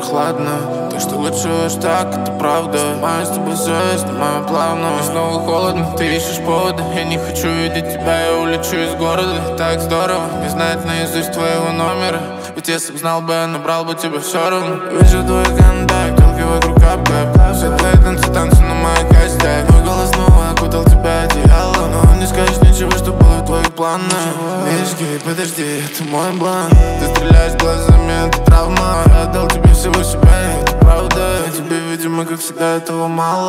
прохладно. Так что лучше уж так, это правда. Снимаю с тобой все, снимаю плавно. И снова холодно, ты ищешь повода. Я не хочу видеть тебя, я улечу из города. Так здорово, не знать наизусть твоего номера. Ведь если б знал бы, я набрал бы тебя все равно. Вижу твой контакт, только вокруг кап-кап. Все твои танцы на моих костях. Твой голос снова окутал тебя одеялом. Но он не скажешь ничего, что было в твоих планах. Мишки, подожди, это мой блан. Ты стреляешь глазами, это травма. Я отдал тебе всего себя, это правда. Тебе, видимо, как всегда, этого мало.